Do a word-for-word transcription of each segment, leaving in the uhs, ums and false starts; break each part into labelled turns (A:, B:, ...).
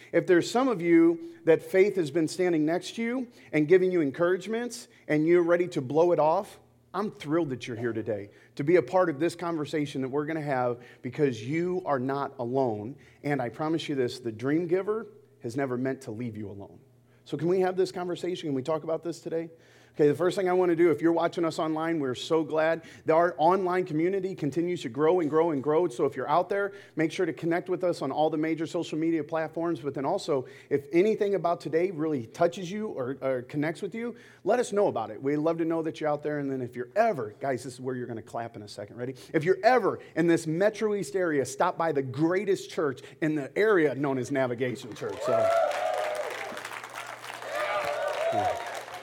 A: If there's some of you that faith has been standing next to you and giving you encouragements and you're ready to blow it off, I'm thrilled that you're here today to be a part of this conversation that we're going to have, because you are not alone. And I promise you this, the dream giver has never meant to leave you alone. So can we have this conversation? Can we talk about this today? Okay, the first thing I want to do, if you're watching us online, we're so glad that our online community continues to grow and grow and grow. So if you're out there, make sure to connect with us on all the major social media platforms. But then also, if anything about today really touches you or, or connects with you, let us know about it. We'd love to know that you're out there. And then if you're ever, guys, this is where you're going to clap in a second. Ready? If you're ever in this Metro East area, stop by the greatest church in the area known as Navigation Church. So. Yeah.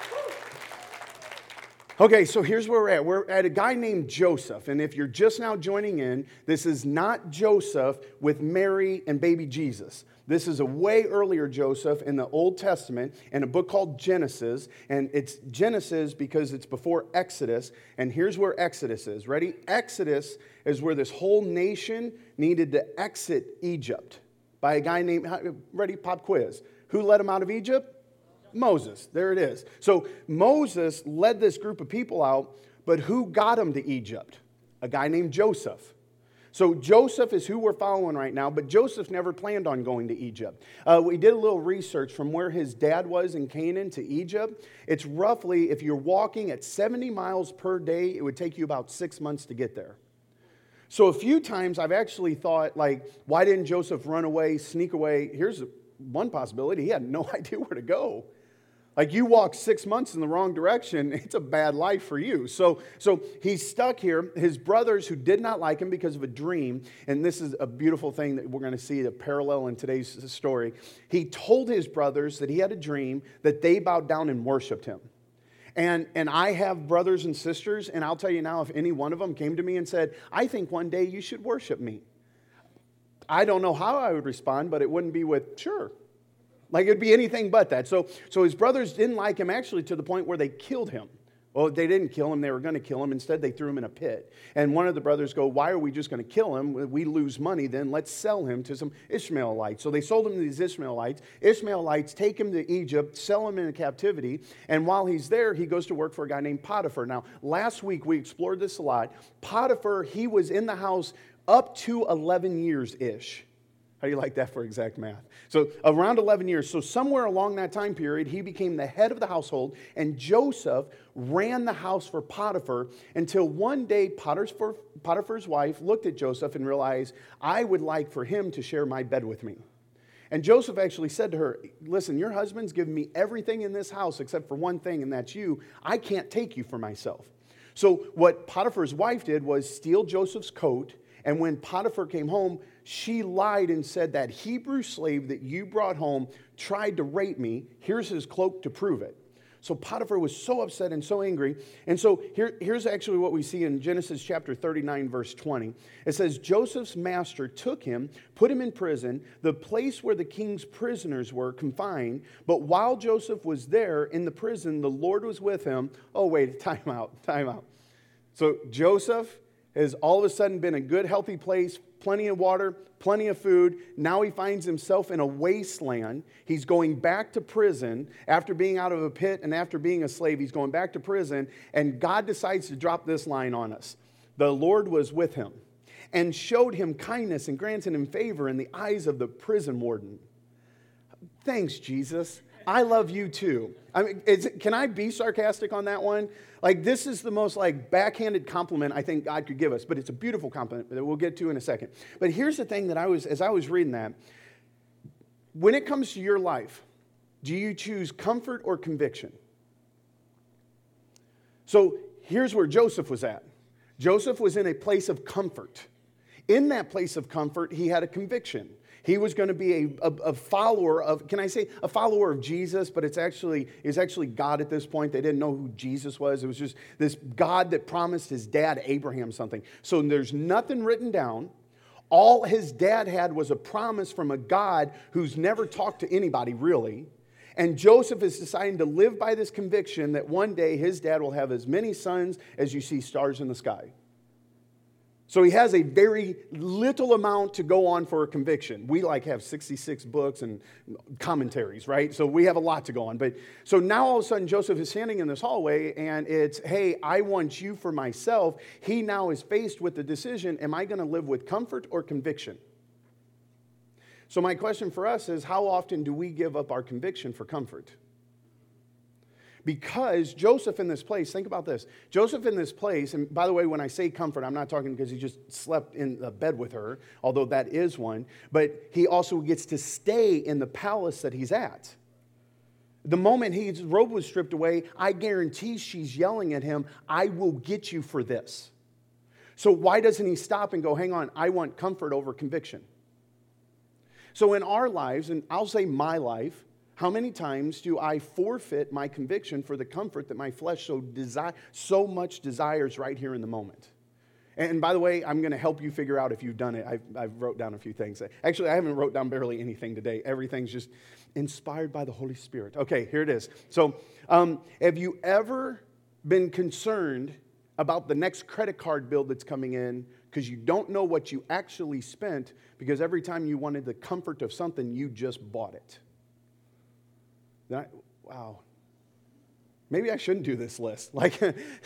A: Okay, so here's where we're at. We're at a guy named Joseph. And if you're just now joining in, this is not Joseph with Mary and baby Jesus. This is a way earlier Joseph in the Old Testament in a book called Genesis. And it's Genesis because it's before Exodus. And here's where Exodus is. Ready? Exodus is where this whole nation needed to exit Egypt by a guy named, ready, pop quiz. Who led them out of Egypt? Moses. There it is. So Moses led this group of people out, but who got them to Egypt? A guy named Joseph. So Joseph is who we're following right now, but Joseph never planned on going to Egypt. Uh, we did a little research from where his dad was in Canaan to Egypt. It's roughly, if you're walking at seventy miles per day, it would take you about six months to get there. So a few times I've actually thought, like, why didn't Joseph run away, sneak away? Here's one possibility. He had no idea where to go. Like, you walk six months in the wrong direction, it's a bad life for you. So, so he's stuck here. His brothers, who did not like him because of a dream, and this is a beautiful thing that we're going to see, a parallel in today's story. He told his brothers that he had a dream, that they bowed down and worshiped him. And, and I have brothers and sisters, and I'll tell you now, if any one of them came to me and said, I think one day you should worship me, I don't know how I would respond, but it wouldn't be with, sure. Like, it'd be anything but that. So, so his brothers didn't like him, actually, to the point where they killed him. Well, they didn't kill him. They were going to kill him. Instead, they threw him in a pit. And one of the brothers go, why are we just going to kill him? We lose money, then let's sell him to some Ishmaelites. So they sold him to these Ishmaelites. Ishmaelites take him to Egypt, sell him into captivity. And while he's there, he goes to work for a guy named Potiphar. Now, last week, we explored this a lot. Potiphar, he was in the house up to eleven years-ish. How do you like that for exact math? So around eleven years. So somewhere along that time period, he became the head of the household, and Joseph ran the house for Potiphar until one day Potiphar, Potiphar's wife looked at Joseph and realized, I would like for him to share my bed with me. And Joseph actually said to her, listen, your husband's given me everything in this house except for one thing, and that's you. I can't take you for myself. So what Potiphar's wife did was steal Joseph's coat, and when Potiphar came home, she lied and said that Hebrew slave that you brought home tried to rape me. Here's his cloak to prove it. So Potiphar was so upset and so angry. And so here, here's actually what we see in Genesis chapter thirty-nine, verse twenty. It says, Joseph's master took him, put him in prison, the place where the king's prisoners were confined. But while Joseph was there in the prison, the Lord was with him. Oh, wait, time out, time out. So Joseph has all of a sudden been a good, healthy place, plenty of water, plenty of food. Now he finds himself in a wasteland. He's going back to prison after being out of a pit and after being a slave. He's going back to prison, and God decides to drop this line on us. The Lord was with him and showed him kindness and granted him favor in the eyes of the prison warden. Thanks, Jesus. I love you too. I mean, is, can I be sarcastic on that one? Like, this is the most like backhanded compliment I think God could give us, but it's a beautiful compliment that we'll get to in a second. But here's the thing that I was, as I was reading that, when it comes to your life, do you choose comfort or conviction? So here's where Joseph was at. Joseph was in a place of comfort. In that place of comfort, he had a conviction. He was going to be a, a, a follower of, can I say, a follower of Jesus, but it's actually, it's actually God at this point. They didn't know who Jesus was. It was just this God that promised his dad Abraham something. So there's nothing written down. All his dad had was a promise from a God who's never talked to anybody, really. And Joseph is deciding to live by this conviction that one day his dad will have as many sons as you see stars in the sky. So he has a very little amount to go on for a conviction. We like have sixty-six books and commentaries, right? So we have a lot to go on. But so now all of a sudden Joseph is standing in this hallway and it's, hey, I want you for myself. He now is faced with the decision, am I going to live with comfort or conviction? So my question for us is, how often do we give up our conviction for comfort? Because Joseph in this place, think about this. Joseph in this place, and by the way, when I say comfort, I'm not talking because he just slept in a bed with her, although that is one, but he also gets to stay in the palace that he's at. The moment his robe was stripped away, I guarantee she's yelling at him, I will get you for this. So why doesn't he stop and go, hang on, I want comfort over conviction? So in our lives, and I'll say my life, how many times do I forfeit my conviction for the comfort that my flesh so desire, so much desires right here in the moment? And by the way, I'm going to help you figure out if you've done it. I've, I've wrote down a few things. Actually, I haven't wrote down barely anything today. Everything's just inspired by the Holy Spirit. Okay, here it is. So um, have you ever been concerned about the next credit card bill that's coming in because you don't know what you actually spent because every time you wanted the comfort of something, you just bought it? I, wow. Maybe I shouldn't do this list. Like,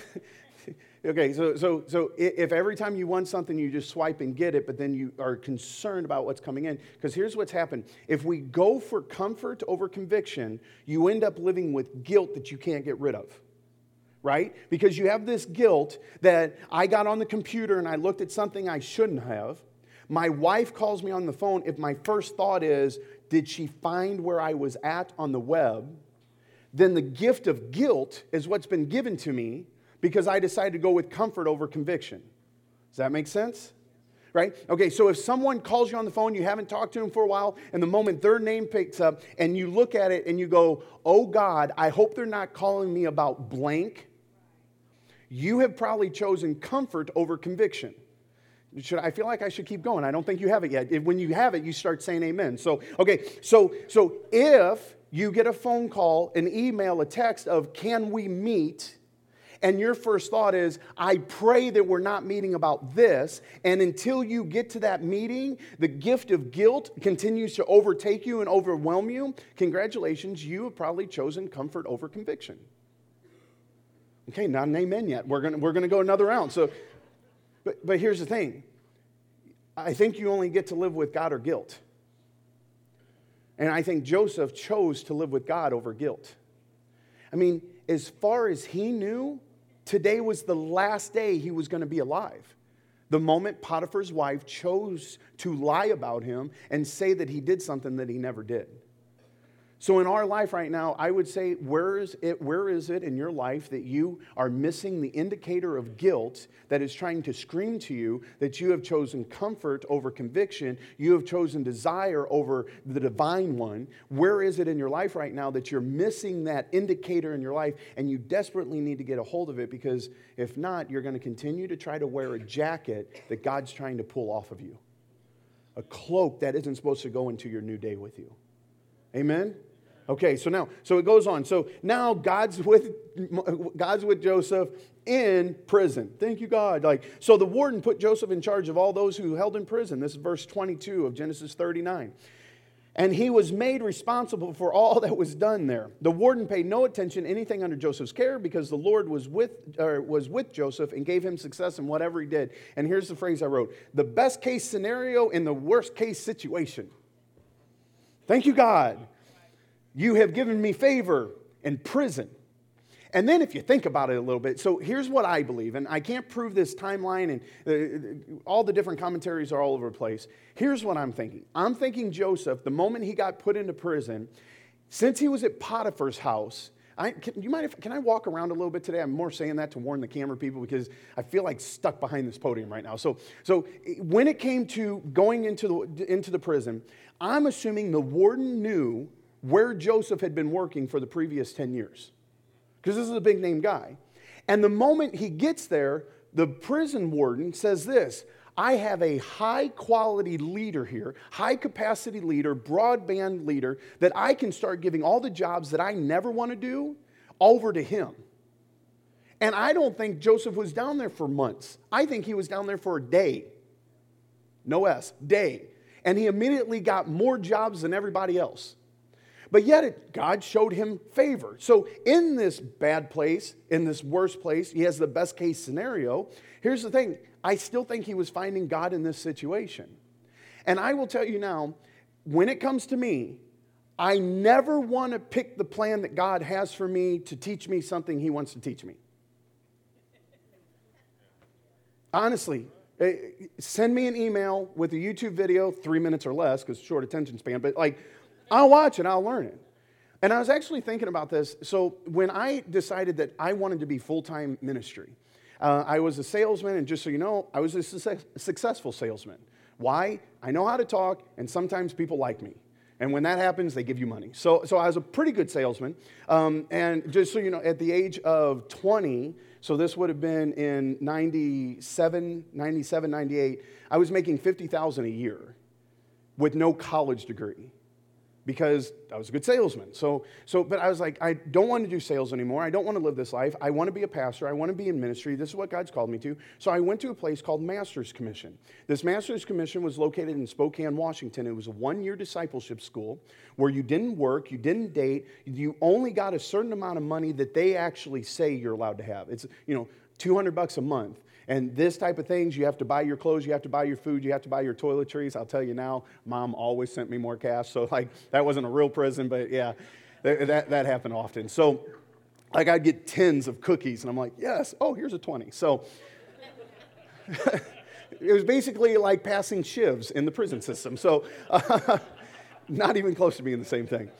A: okay, so so so if every time you want something, you just swipe and get it, but then you are concerned about what's coming in. Because here's what's happened. If we go for comfort over conviction, you end up living with guilt that you can't get rid of. Right? Because you have this guilt that I got on the computer and I looked at something I shouldn't have. My wife calls me on the phone. If my first thought is, did she find where I was at on the web? Then the gift of guilt is what's been given to me because I decided to go with comfort over conviction. Does that make sense? Right? Okay, so if someone calls you on the phone, you haven't talked to them for a while, and the moment their name picks up, and you look at it and you go, oh God, I hope they're not calling me about blank. You have probably chosen comfort over conviction. Should I feel like I should keep going? I don't think you have it yet. If, when you have it, you start saying amen. So, okay, so so if you get a phone call, an email, a text of can we meet, and your first thought is, I pray that we're not meeting about this, and until you get to that meeting, the gift of guilt continues to overtake you and overwhelm you, congratulations, you have probably chosen comfort over conviction. Okay, not an amen yet. We're gonna we're gonna go another round. So. But, but here's the thing. I think you only get to live with God or guilt. And I think Joseph chose to live with God over guilt. I mean, as far as he knew, today was the last day he was going to be alive. The moment Potiphar's wife chose to lie about him and say that he did something that he never did. So in our life right now, I would say, where is it, where is it in your life that you are missing the indicator of guilt that is trying to scream to you that you have chosen comfort over conviction, you have chosen desire over the divine one? Where is it in your life right now that you're missing that indicator in your life and you desperately need to get a hold of it? Because if not, you're going to continue to try to wear a jacket that God's trying to pull off of you. A cloak that isn't supposed to go into your new day with you. Amen? Okay, so now, so it goes on. So now God's with God's with Joseph in prison. Thank you, God. Like, so the warden put Joseph in charge of all those who held in prison. This is verse twenty-two of Genesis thirty-nine. And he was made responsible for all that was done there. The warden paid no attention to anything under Joseph's care because the Lord was with, or was with Joseph and gave him success in whatever he did. And here's the phrase I wrote. The best case scenario in the worst case situation. Thank you, God. You have given me favor in prison. And then if you think about it a little bit, so here's what I believe, and I can't prove this timeline, and uh, all the different commentaries are all over the place. Here's what I'm thinking. I'm thinking Joseph, the moment he got put into prison, since he was at Potiphar's house, I, can, you mind if, can I walk around a little bit today? I'm more saying that to warn the camera people because I feel like stuck behind this podium right now. So, so when it came to going into the, into the prison, I'm assuming the warden knew where Joseph had been working for the previous ten years. Because this is a big name guy. And the moment he gets there, the prison warden says this, I have a high quality leader here, high capacity leader, broadband leader, that I can start giving all the jobs that I never want to do over to him. And I don't think Joseph was down there for months. I think he was down there for a day. No S, day. And he immediately got more jobs than everybody else. But yet it, God showed him favor. So in this bad place, in this worst place, he has the best case scenario. Here's the thing. I still think he was finding God in this situation. And I will tell you now, when it comes to me, I never want to pick the plan that God has for me to teach me something he wants to teach me. Honestly, send me an email with a YouTube video, three minutes or less, because short attention span, but like, I'll watch it, I'll learn it. And I was actually thinking about this. So when I decided that I wanted to be full-time ministry, uh, I was a salesman, and just so you know, I was a su- successful salesman. Why? I know how to talk, and sometimes people like me. And when that happens, they give you money. So, so I was a pretty good salesman. Um, and just so you know, at the age of twenty, so this would have been in ninety-seven, ninety-seven, ninety-eight, I was making fifty thousand dollars a year with no college degree because I was a good salesman. So, so, but I was like, I don't want to do sales anymore. I don't want to live this life. I want to be a pastor. I want to be in ministry. This is what God's called me to. So I went to a place called Master's Commission. This Master's Commission was located in Spokane, Washington. It was a one-year discipleship school where you didn't work, you didn't date, you only got a certain amount of money that they actually say you're allowed to have. It's, you know, two hundred bucks a month. And this type of things, you have to buy your clothes, you have to buy your food, you have to buy your toiletries. I'll tell you now, Mom always sent me more cash. So, like, that wasn't a real prison, but yeah, that, that, that happened often. So, like, I'd get tins of cookies, and I'm like, yes, oh, here's a twenty. So, it was basically like passing shivs in the prison system. So, uh, not even close to being the same thing.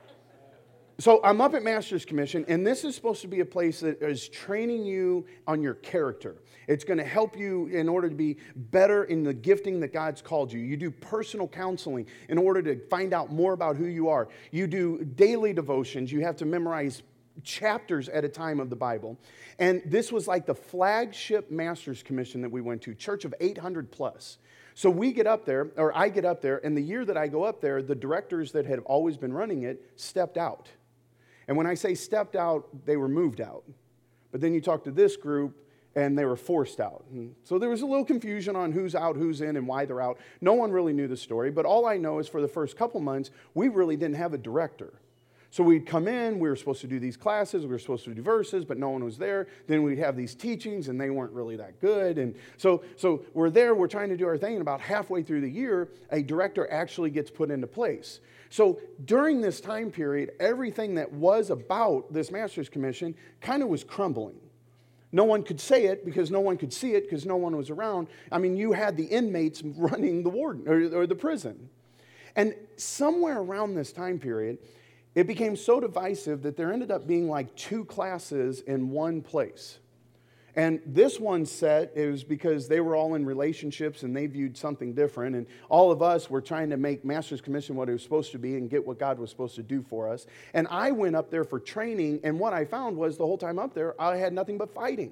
A: So I'm up at Master's Commission, and this is supposed to be a place that is training you on your character. It's going to help you in order to be better in the gifting that God's called you. You do personal counseling in order to find out more about who you are. You do daily devotions. You have to memorize chapters at a time of the Bible. And this was like the flagship Master's Commission that we went to, church of eight hundred plus. So we get up there, or I get up there, and the year that I go up there, the directors that had always been running it stepped out. And when I say stepped out, they were moved out. But then you talk to this group, and they were forced out. And so there was a little confusion on who's out, who's in, and why they're out. No one really knew the story, but all I know is for the first couple months, we really didn't have a director. So we'd come in, we were supposed to do these classes, we were supposed to do verses, but no one was there. Then we'd have these teachings, and they weren't really that good. And so, so we're there, we're trying to do our thing, and about halfway through the year, a director actually gets put into place. So during this time period, everything that was about this Master's Commission kind of was crumbling. No one could say it because no one could see it because no one was around. I mean, you had the inmates running the warden or, or the prison. And somewhere around this time period, it became so divisive that there ended up being like two classes in one place. And this one said it was because they were all in relationships and they viewed something different. And all of us were trying to make Master's Commission what it was supposed to be and get what God was supposed to do for us. And I went up there for training, and what I found was the whole time up there, I had nothing but fighting.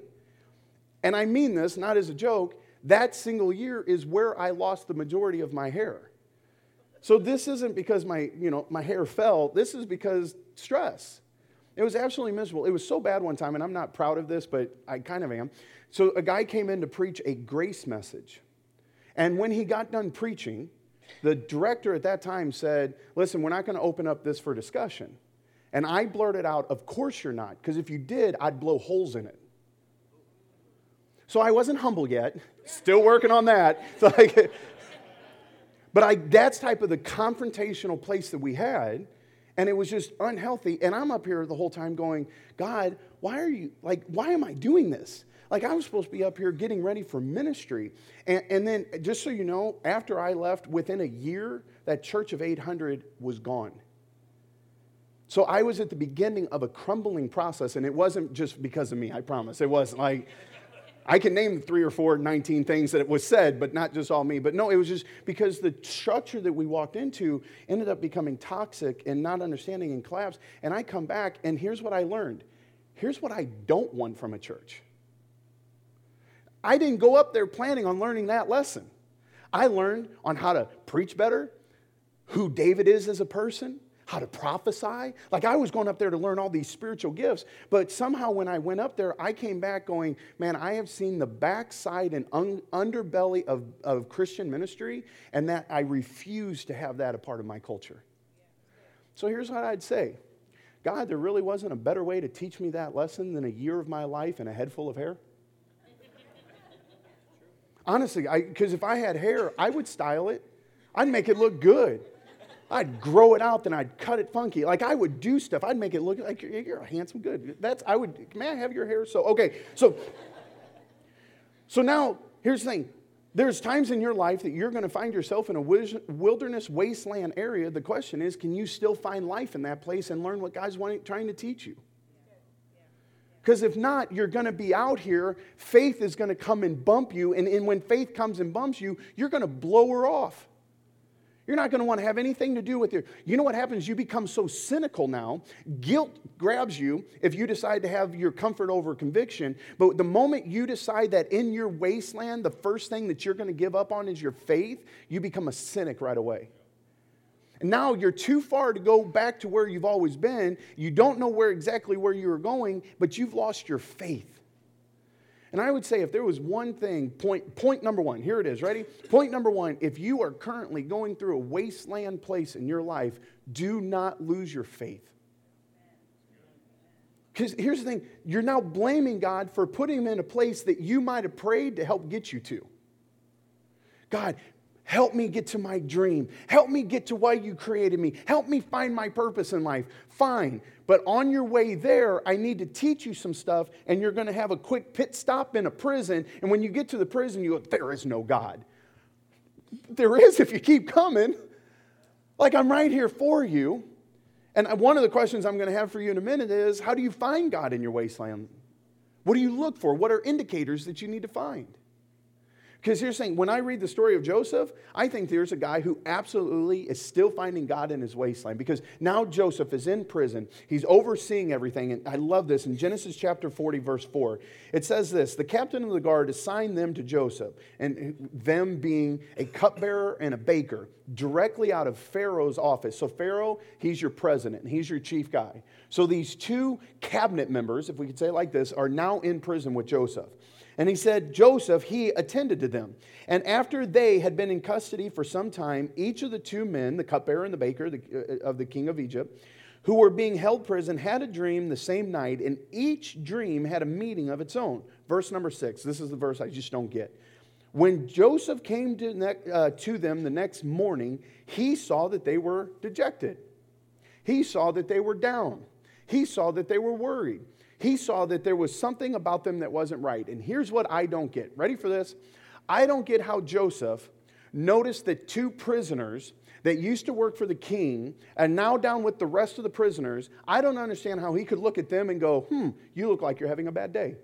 A: And I mean this not as a joke. That single year is where I lost the majority of my hair. So this isn't because my, you know, my hair fell. This is because stress. It was absolutely miserable. It was so bad one time, and I'm not proud of this, but I kind of am. So a guy came in to preach a grace message. And when he got done preaching, the director at that time said, listen, we're not going to open up this for discussion. And I blurted out, of course you're not, because if you did, I'd blow holes in it. So I wasn't humble yet. Still working on that. So like, but I, that's type of the confrontational place that we had. And it was just unhealthy. And I'm up here the whole time going, God, why are you, like, why am I doing this? Like, I was supposed to be up here getting ready for ministry. And, and then, just so you know, after I left, within a year, that church of eight hundred was gone. So I was at the beginning of a crumbling process. And it wasn't just because of me, I promise. It wasn't like, I can name three or four, nineteen things that it was said, but not just all me. But no, it was just because the structure that we walked into ended up becoming toxic and not understanding and collapse. And I come back, and here's what I learned. Here's what I don't want from a church. I didn't go up there planning on learning that lesson. I learned on how to preach better, who David is as a person, how to prophesy. Like I was going up there to learn all these spiritual gifts, but somehow when I went up there, I came back going, man, I have seen the backside and un- underbelly of, of Christian ministry, and that I refuse to have that a part of my culture. So here's what I'd say. God, there really wasn't a better way to teach me that lesson than a year of my life and a head full of hair. Honestly, because if I had hair, I would style it. I'd make it look good. I'd grow it out, then I'd cut it funky. Like I would do stuff. I'd make it look like you're, you're a handsome good. That's I would. May I have your hair? So okay. So so now here's the thing. There's times in your life that you're going to find yourself in a wilderness wasteland area. The question is, can you still find life in that place and learn what God's wanting, trying to teach you? Because if not, you're going to be out here. Faith is going to come and bump you. And, and when faith comes and bumps you, you're going to blow her off. You're not going to want to have anything to do with it. You know what happens? You become so cynical now. Guilt grabs you if you decide to have your comfort over conviction. But the moment you decide that in your wasteland, the first thing that you're going to give up on is your faith, you become a cynic right away. And now you're too far to go back to where you've always been. You don't know where exactly where you were going, but you've lost your faith. And I would say if there was one thing, point, point number one, here it is, ready? Point number one, if you are currently going through a wasteland place in your life, do not lose your faith. Because here's the thing, you're now blaming God for putting him in a place that you might have prayed to help get you to. God, help me get to my dream. Help me get to why you created me. Help me find my purpose in life. Fine. But on your way there, I need to teach you some stuff, and you're going to have a quick pit stop in a prison. And when you get to the prison, you go, there is no God. There is if you keep coming. Like, I'm right here for you. And one of the questions I'm going to have for you in a minute is, how do you find God in your wasteland? What do you look for? What are indicators that you need to find? Because here's the thing, when I read the story of Joseph, I think there's a guy who absolutely is still finding God in his wasteland. Because now Joseph is in prison. He's overseeing everything. And I love this. In Genesis chapter forty, verse four, it says this, the captain of the guard assigned them to Joseph, and them being a cupbearer and a baker, directly out of Pharaoh's office. So Pharaoh, he's your president, and he's your chief guy. So these two cabinet members, if we could say it like this, are now in prison with Joseph. And he said, Joseph, he attended to them. And after they had been in custody for some time, each of the two men, the cupbearer and the baker the, uh, of the king of Egypt, who were being held prison, had a dream the same night, and each dream had a meaning of its own. Verse number six, this is the verse I just don't get. When Joseph came to, ne- uh, to them the next morning, he saw that they were dejected. He saw that they were down. He saw that they were worried. He saw that there was something about them that wasn't right. And here's what I don't get. Ready for this? I don't get how Joseph noticed that two prisoners that used to work for the king and now down with the rest of the prisoners, I don't understand how he could look at them and go, hmm, you look like you're having a bad day.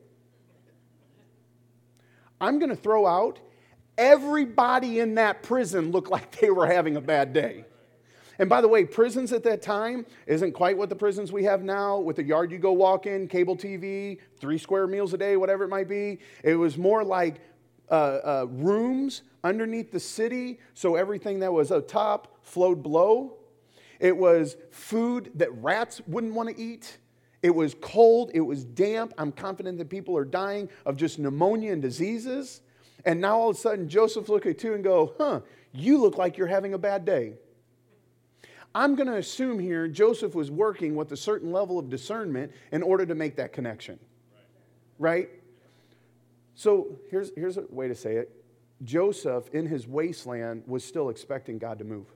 A: I'm going to throw out, everybody in that prison looked like they were having a bad day. And by the way, prisons at that time isn't quite what the prisons we have now with the yard you go walk in, cable T V, three square meals a day, whatever it might be. It was more like uh, uh, rooms underneath the city, so everything that was atop flowed below. It was food that rats wouldn't want to eat. It was cold. It was damp. I'm confident that people are dying of just pneumonia and diseases. And now all of a sudden, Joseph look at you and go, huh, you look like you're having a bad day. I'm going to assume here Joseph was working with a certain level of discernment in order to make that connection. Right? So here's, here's a way to say it. Joseph, in his wasteland, was still expecting God to move.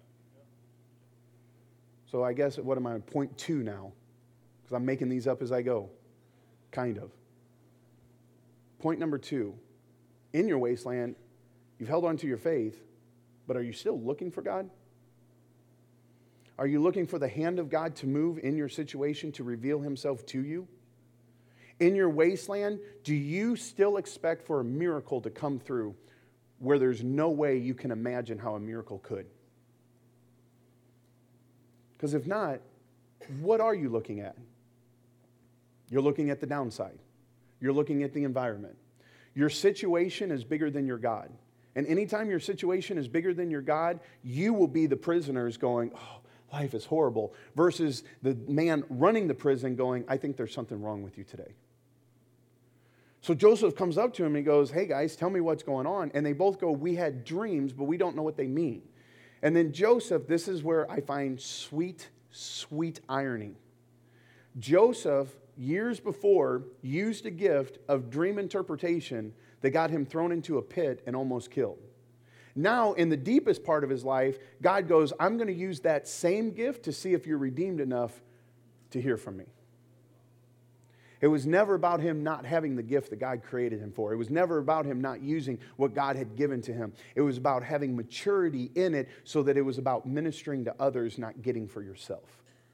A: So I guess, what am I on point two now? Because I'm making these up as I go. Kind of. Point number two. In your wasteland, you've held on to your faith, but are you still looking for God? Are you looking for the hand of God to move in your situation to reveal himself to you? In your wasteland, do you still expect for a miracle to come through where there's no way you can imagine how a miracle could? Because if not, what are you looking at? You're looking at the downside. You're looking at the environment. Your situation is bigger than your God. And anytime your situation is bigger than your God, you will be the prisoners going, oh, life is horrible, versus the man running the prison going, I think there's something wrong with you today. So Joseph comes up to him and he goes, hey guys, tell me what's going on. And they both go, we had dreams, but we don't know what they mean. And then Joseph, this is where I find sweet, sweet irony. Joseph, years before, used a gift of dream interpretation that got him thrown into a pit and almost killed. Now, in the deepest part of his life, God goes, I'm going to use that same gift to see if you're redeemed enough to hear from me. It was never about him not having the gift that God created him for. It was never about him not using what God had given to him. It was about having maturity in it so that it was about ministering to others, not getting for yourself.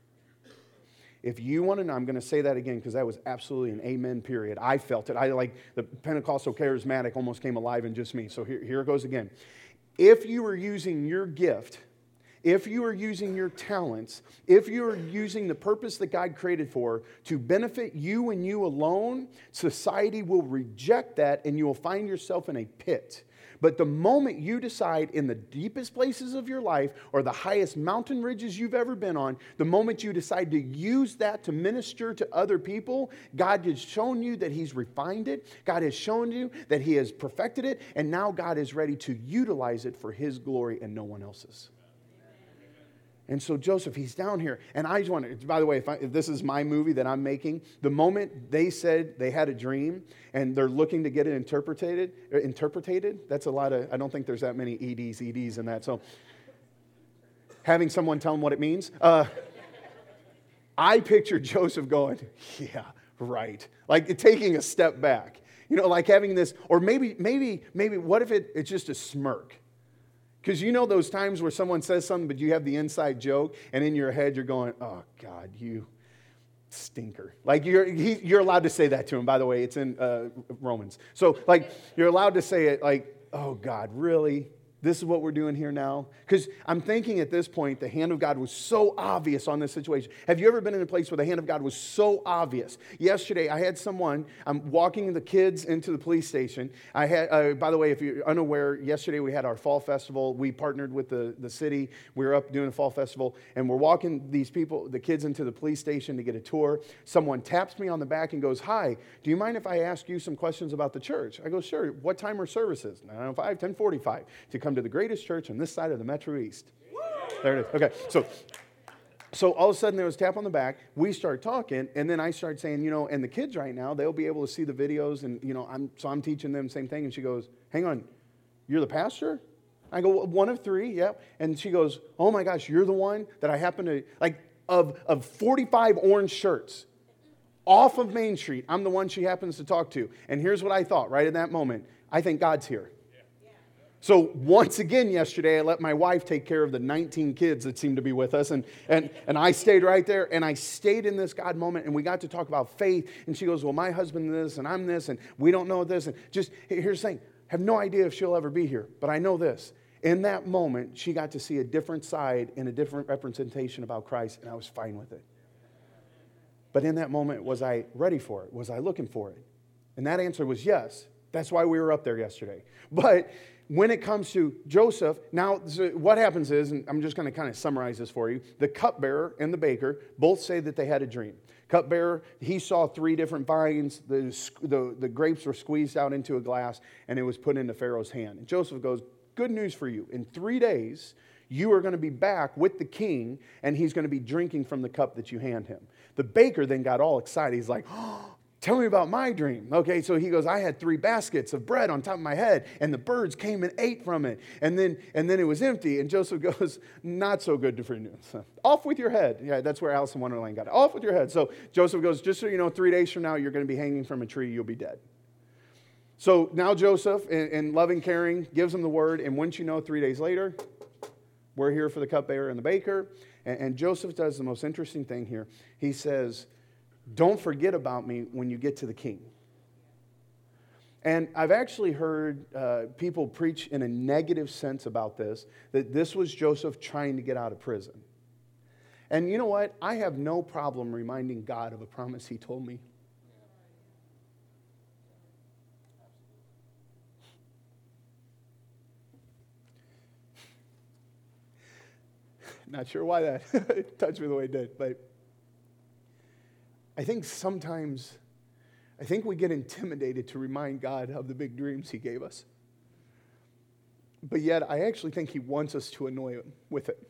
A: If you want to know, I'm going to say that again because that was absolutely an amen period. I felt it. I like the Pentecostal charismatic almost came alive in just me. So here, here it goes again. If you were using your gift, if you are using your talents, if you are using the purpose that God created for to benefit you and you alone, society will reject that and you will find yourself in a pit. But the moment you decide in the deepest places of your life or the highest mountain ridges you've ever been on, the moment you decide to use that to minister to other people, God has shown you that He's refined it. God has shown you that He has perfected it. And now God is ready to utilize it for His glory and no one else's. And so Joseph, he's down here. And I just want to, by the way, if, I, if this is my movie that I'm making, the moment they said they had a dream and they're looking to get it interpreted, interpreted, that's a lot of, I don't think there's that many E Ds, E Ds in that. So having someone tell them what it means. Uh, I picture Joseph going, yeah, right. Like taking a step back. You know, like having this, or maybe, maybe, maybe, what if it, it's just a smirk? Because you know those times where someone says something, but you have the inside joke, and in your head you're going, oh, God, you stinker. Like you're he, you're allowed to say that to him, by the way. It's in uh, Romans. So like you're allowed to say it like, oh, God, really? This is what we're doing here now? Because I'm thinking at this point, the hand of God was so obvious on this situation. Have you ever been in a place where the hand of God was so obvious? Yesterday, I had someone, I'm walking the kids into the police station. I had, uh, by the way, if you're unaware, yesterday we had our fall festival. We partnered with the, the city. We were up doing a fall festival, and we're walking these people, the kids into the police station to get a tour. Someone taps me on the back and goes, hi, do you mind if I ask you some questions about the church? I go, sure. What time are services? nine oh five, ten forty-five. To come to the greatest church on this side of the Metro East. There it is. Okay, so so all of a sudden there was a tap on the back. We start talking, and then I start saying, you know, and the kids right now, they'll be able to see the videos, and, you know, I'm so I'm teaching them the same thing. And she goes, hang on, you're the pastor? I go, one of three, yeah. And she goes, oh my gosh, you're the one that I happen to, like, of, of forty-five orange shirts off of Main Street, I'm the one she happens to talk to. And here's what I thought right in that moment. I think God's here. So once again yesterday, I let my wife take care of the nineteen kids that seemed to be with us. And, and, and I stayed right there. And I stayed in this God moment. And we got to talk about faith. And she goes, well, my husband this and I'm this. And we don't know this. And just here's the thing. I have no idea if she'll ever be here. But I know this. In that moment, she got to see a different side and a different representation about Christ. And I was fine with it. But in that moment, was I ready for it? Was I looking for it? And that answer was yes. That's why we were up there yesterday. But when it comes to Joseph, now so what happens is, and I'm just going to kind of summarize this for you, the cupbearer and the baker both say that they had a dream. Cupbearer, he saw three different vines, the, the, the grapes were squeezed out into a glass, and it was put into Pharaoh's hand. And Joseph goes, good news for you. In three days, you are going to be back with the king, and he's going to be drinking from the cup that you hand him. The baker then got all excited. He's like, oh, tell me about my dream. Okay, so he goes, I had three baskets of bread on top of my head, and the birds came and ate from it. And then and then it was empty. And Joseph goes, not so good for news. Off with your head. Yeah, that's where Alice in Wonderland got it. Off with your head. So Joseph goes, just so you know, three days from now, you're going to be hanging from a tree. You'll be dead. So now Joseph, in, in loving, caring, gives him the word. And once you know, three days later, we're here for the cupbearer and the baker. And, and Joseph does the most interesting thing here. He says, don't forget about me when you get to the king. And I've actually heard uh, people preach in a negative sense about this, that this was Joseph trying to get out of prison. And you know what? I have no problem reminding God of a promise He told me. Not sure why that touched me the way it did, but I think sometimes, I think we get intimidated to remind God of the big dreams He gave us. But yet, I actually think He wants us to annoy Him with it.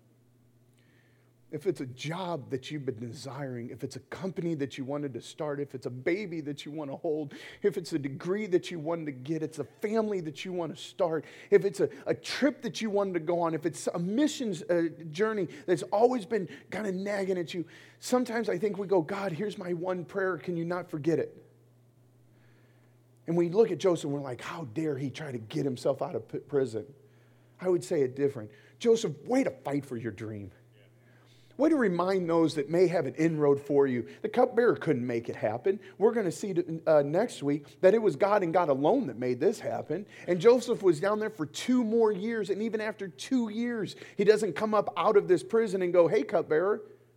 A: If it's a job that you've been desiring, if it's a company that you wanted to start, if it's a baby that you want to hold, if it's a degree that you wanted to get, it's a family that you want to start, if it's a, a trip that you wanted to go on, if it's a missions uh, journey that's always been kind of nagging at you, sometimes I think we go, God, here's my one prayer, can you not forget it? And we look at Joseph and we're like, how dare he try to get himself out of p- prison? I would say it different. Joseph, way to fight for your dream. Way to remind those that may have an inroad for you. The cupbearer couldn't make it happen. We're going to see uh, next week that it was God and God alone that made this happen. And Joseph was down there for two more years. And even after two years, he doesn't come up out of this prison and go, hey, cupbearer,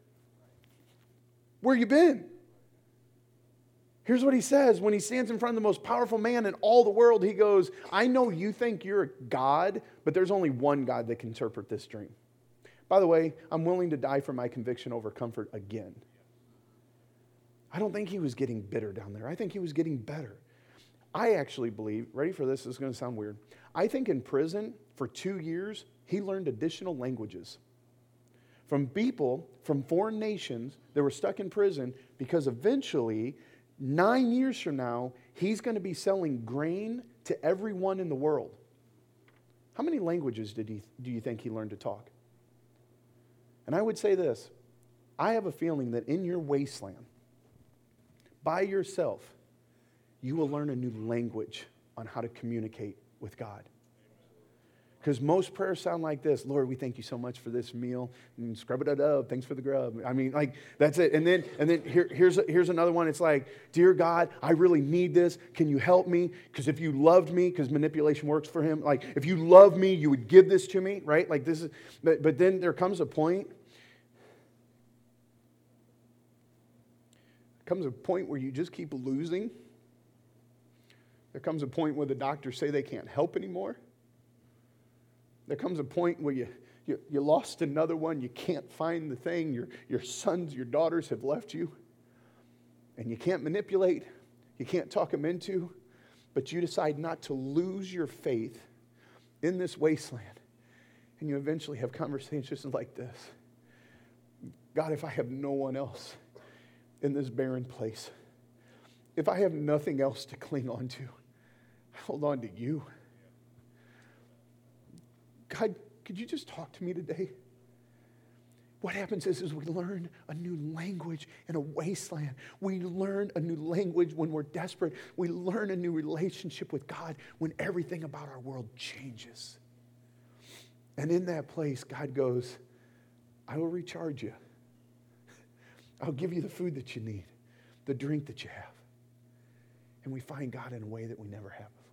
A: where you been? Here's what he says when he stands in front of the most powerful man in all the world. He goes, I know you think you're a God, but there's only one God that can interpret this dream. By the way, I'm willing to die for my conviction over comfort again. I don't think he was getting bitter down there. I think he was getting better. I actually believe, ready for this, this is going to sound weird. I think in prison for two years, he learned additional languages from people from foreign nations that were stuck in prison because eventually, nine years from now, he's going to be selling grain to everyone in the world. How many languages did he, do you think he learned to talk? And I would say this, I have a feeling that in your wasteland, by yourself, you will learn a new language on how to communicate with God. Because most prayers sound like this, Lord, we thank you so much for this meal. And scrub it up, thanks for the grub. I mean, like, that's it. And then and then here, here's, here's another one. It's like, dear God, I really need this. Can you help me? Because if you loved me, because manipulation works for him, like, if you love me, you would give this to me, right? Like this is, but, but then there comes a point, comes a point where you just keep losing. There comes a point where the doctors say they can't help anymore. There comes a point where you, you, you lost another one, you can't find the thing, your, your sons, your daughters have left you, and you can't manipulate, you can't talk them into, but you decide not to lose your faith in this wasteland, and you eventually have conversations like this. God, if I have no one else in this barren place, if I have nothing else to cling on to, I hold on to you. God, could you just talk to me today? What happens is, is we learn a new language in a wasteland. We learn a new language when we're desperate. We learn a new relationship with God when everything about our world changes. And in that place, God goes, I will recharge you. I'll give you the food that you need, the drink that you have. And we find God in a way that we never have before.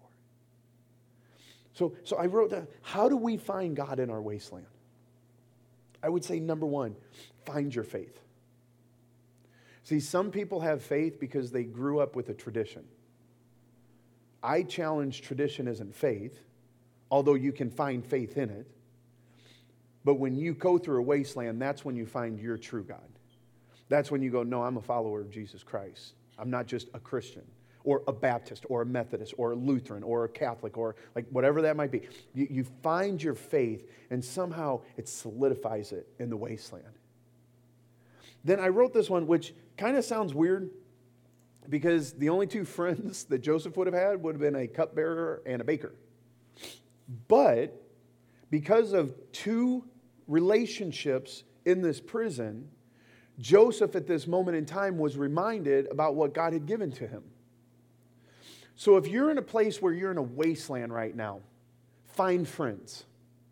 A: So, so I wrote down, how do we find God in our wasteland? I would say, number one, find your faith. See, some people have faith because they grew up with a tradition. I challenge tradition isn't faith, although you can find faith in it. But when you go through a wasteland, that's when you find your true God. That's when you go, no, I'm a follower of Jesus Christ. I'm not just a Christian, or a Baptist, or a Methodist, or a Lutheran, or a Catholic, or like whatever that might be. You, you find your faith, and somehow it solidifies it in the wasteland. Then I wrote this one, which kind of sounds weird, because the only two friends that Joseph would have had would have been a cupbearer and a baker. But because of two relationships in this prison, Joseph at this moment in time was reminded about what God had given to him. So if you're in a place where you're in a wasteland right now, find friends.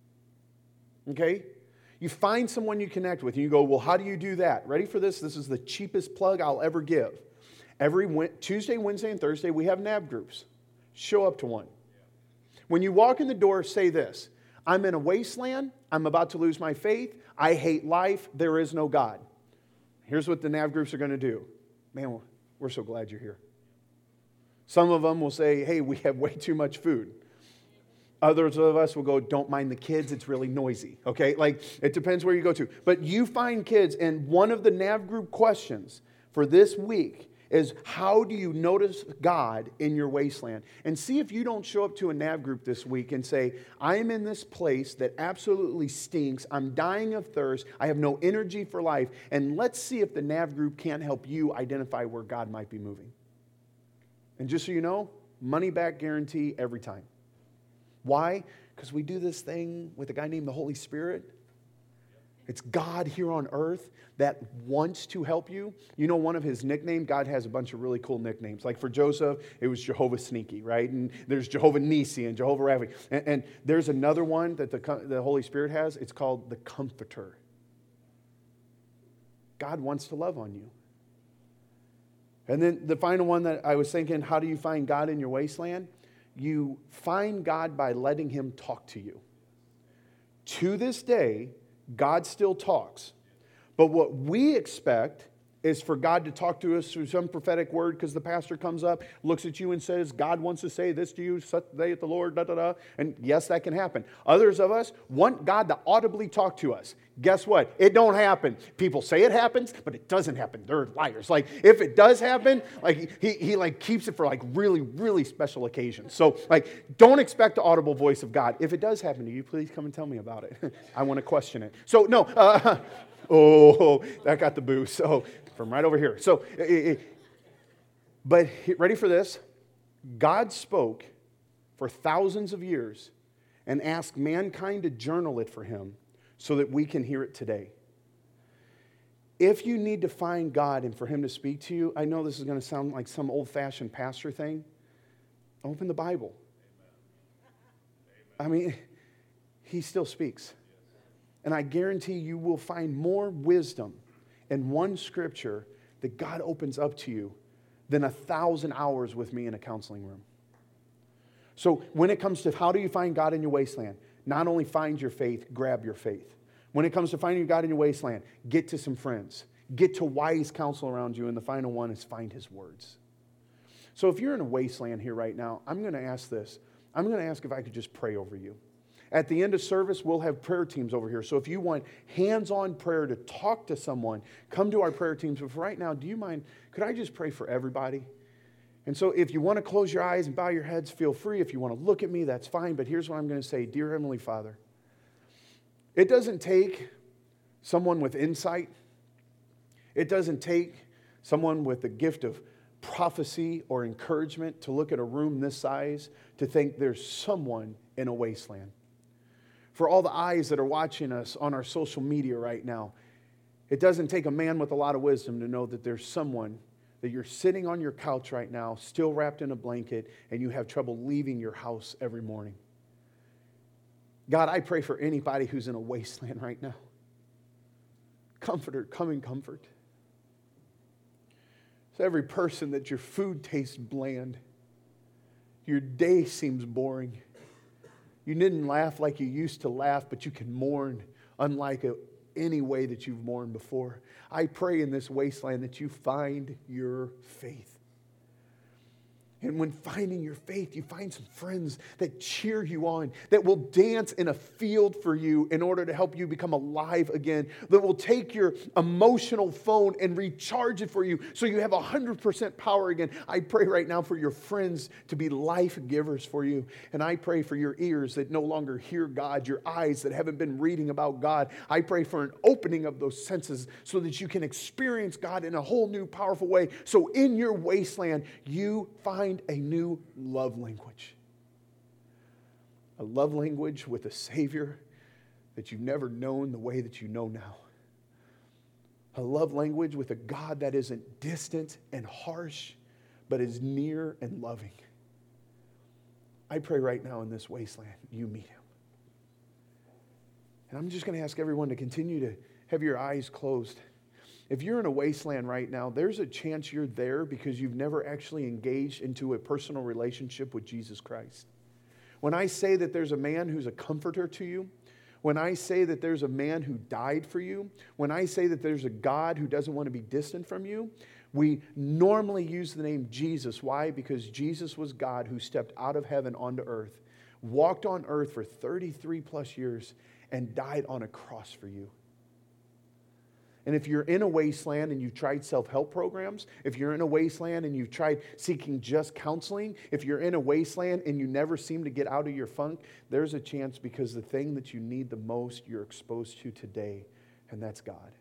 A: Okay? You find someone you connect with, and you go, well, how do you do that? Ready for this? This is the cheapest plug I'll ever give. Every Tuesday, Wednesday, and Thursday, we have N A B groups. Show up to one. When you walk in the door, say this: I'm in a wasteland. I'm about to lose my faith. I hate life. There is no God. Here's what the N A B groups are going to do. Man, we're so glad you're here. Some of them will say, hey, we have way too much food. Others of us will go, don't mind the kids, it's really noisy, okay? Like, it depends where you go to. But you find kids, and one of the Nav group questions for this week is, how do you notice God in your wasteland? And see if you don't show up to a Nav group this week and say, I am in this place that absolutely stinks, I'm dying of thirst, I have no energy for life, and let's see if the Nav group can't help you identify where God might be moving. And just so you know, money back guarantee every time. Why? Because we do this thing with a guy named the Holy Spirit. It's God here on earth that wants to help you. You know, one of his nicknames, God has a bunch of really cool nicknames. Like for Joseph, it was Jehovah Sneaky, right? And there's Jehovah Nisi and Jehovah Rapha. And, and there's another one that the, the Holy Spirit has. It's called the Comforter. God wants to love on you. And then the final one that I was thinking, how do you find God in your wasteland? You find God by letting him talk to you. To this day, God still talks. But what we expect is for God to talk to us through some prophetic word, because the pastor comes up, looks at you and says, God wants to say this to you, such day at the Lord, da da da. And yes, that can happen. Others of us want God to audibly talk to us. Guess what? It don't happen. People say it happens, but it doesn't happen. They're liars. Like, if it does happen, like he, he like keeps it for like really, really special occasions. So like, don't expect the audible voice of God. If it does happen to you, please come and tell me about it. I want to question it. So no, uh, oh, that got the boo. So from right over here. So, but ready for this? God spoke for thousands of years and asked mankind to journal it for him so that we can hear it today. If you need to find God and for him to speak to you, I know this is going to sound like some old-fashioned pastor thing. Open the Bible. Amen. I mean, he still speaks. And I guarantee you will find more wisdom in one scripture that God opens up to you than a thousand hours with me in a counseling room. So when it comes to how do you find God in your wasteland, not only find your faith, grab your faith. When it comes to finding God in your wasteland, get to some friends. Get to wise counsel around you. And the final one is find his words. So if you're in a wasteland here right now, I'm going to ask this. I'm going to ask if I could just pray over you. At the end of service, we'll have prayer teams over here. So if you want hands-on prayer to talk to someone, come to our prayer teams. But for right now, do you mind, could I just pray for everybody? And so if you want to close your eyes and bow your heads, feel free. If you want to look at me, that's fine. But here's what I'm going to say. Dear Heavenly Father, it doesn't take someone with insight. It doesn't take someone with the gift of prophecy or encouragement to look at a room this size to think there's someone in a wasteland. For all the eyes that are watching us on our social media right now, it doesn't take a man with a lot of wisdom to know that there's someone that you're sitting on your couch right now, still wrapped in a blanket, and you have trouble leaving your house every morning. God, I pray for anybody who's in a wasteland right now. Comforter, come in comfort. So every person that your food tastes bland, your day seems boring. You didn't laugh like you used to laugh, but you can mourn unlike a, any way that you've mourned before. I pray in this wasteland that you find your faith. And when finding your faith, you find some friends that cheer you on, that will dance in a field for you in order to help you become alive again, that will take your emotional phone and recharge it for you so you have one hundred percent power again. I pray right now for your friends to be life givers for you. And I pray for your ears that no longer hear God, your eyes that haven't been reading about God. I pray for an opening of those senses so that you can experience God in a whole new, powerful way. So in your wasteland, you find a new love language. A love language with a Savior that you've never known the way that you know now. A love language with a God that isn't distant and harsh, but is near and loving. I pray right now in this wasteland, you meet him. And I'm just going to ask everyone to continue to have your eyes closed. If you're in a wasteland right now, there's a chance you're there because you've never actually engaged into a personal relationship with Jesus Christ. When I say that there's a man who's a comforter to you, when I say that there's a man who died for you, when I say that there's a God who doesn't want to be distant from you, we normally use the name Jesus. Why? Because Jesus was God who stepped out of heaven onto earth. walked on earth for thirty-three plus years, and died on a cross for you. And if you're in a wasteland and you've tried self-help programs, if you're in a wasteland and you've tried seeking just counseling, if you're in a wasteland and you never seem to get out of your funk, there's a chance, because the thing that you need the most you're exposed to today, and that's God.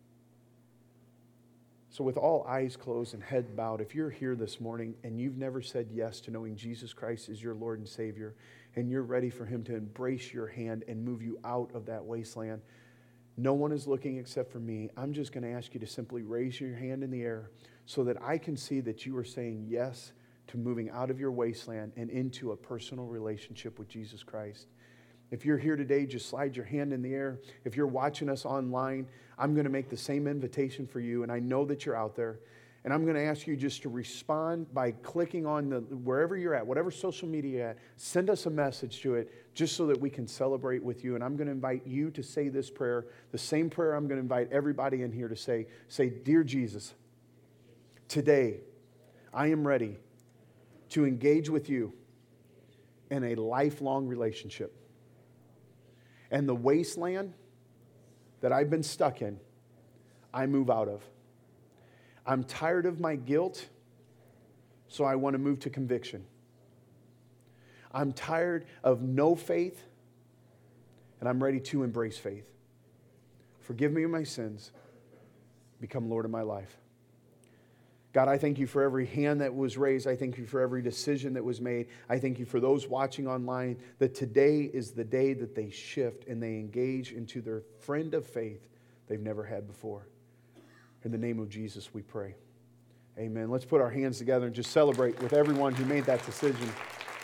A: So with all eyes closed and head bowed, if you're here this morning and you've never said yes to knowing Jesus Christ is your Lord and Savior, and you're ready for Him to embrace your hand and move you out of that wasteland, no one is looking except for me. I'm just going to ask you to simply raise your hand in the air so that I can see that you are saying yes to moving out of your wasteland and into a personal relationship with Jesus Christ. If you're here today, just slide your hand in the air. If you're watching us online, I'm going to make the same invitation for you, and I know that you're out there. And I'm going to ask you just to respond by clicking on the wherever you're at, whatever social media you're at, send us a message to it just so that we can celebrate with you. And I'm going to invite you to say this prayer, the same prayer I'm going to invite everybody in here to say. Say, Dear Jesus, today I am ready to engage with you in a lifelong relationship. And the wasteland that I've been stuck in, I move out of. I'm tired of my guilt, so I want to move to conviction. I'm tired of no faith, and I'm ready to embrace faith. Forgive me of my sins. Become Lord of my life. God, I thank you for every hand that was raised. I thank you for every decision that was made. I thank you for those watching online, that today is the day that they shift and they engage into their friend of faith they've never had before. In the name of Jesus, we pray. Amen. Let's put our hands together and just celebrate with everyone who made that decision.